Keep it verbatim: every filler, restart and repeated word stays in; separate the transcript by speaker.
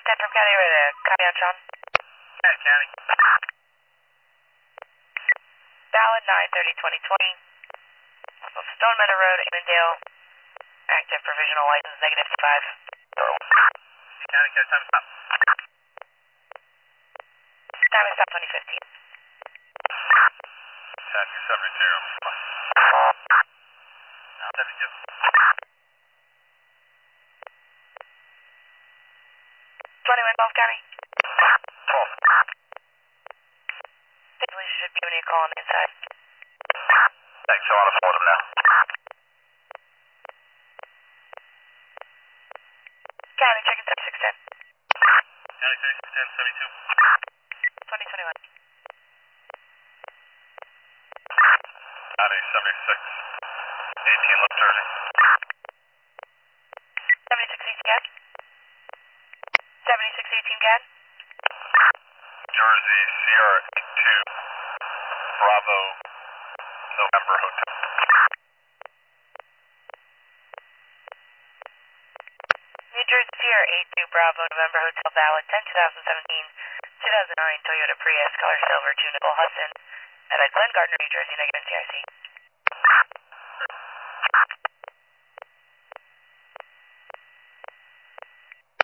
Speaker 1: Tantrum County, ready to County on Sean.
Speaker 2: Yeah, County.
Speaker 1: Valid nine thirty twenty twenty. Stone Meadow Road, Annandale. Active provisional license negative five.
Speaker 2: County, catch time stop.
Speaker 1: Time is stop twenty fifteen.
Speaker 2: County seven zero. Now let me go.
Speaker 1: twenty-one Gulf County.
Speaker 2: twelve.
Speaker 1: The police should be giving you a call on the inside.
Speaker 2: Thanks, I want to forward them now.
Speaker 1: County, checking seventy-six ten.
Speaker 2: County thirty-six ten seventy-two.
Speaker 1: twenty twenty-one.
Speaker 2: County seventy-six eighteen left turning.
Speaker 1: seventy-six eighteen Gad. seventy-six eighteen Gad.
Speaker 2: Jersey Sierra two Bravo November Hotel.
Speaker 1: New Jersey Sierra eight two Bravo November Hotel valid ten twenty seventeen two thousand nine Toyota Prius color silver tunable Hudson at Glen Gardner, New Jersey negative C I C.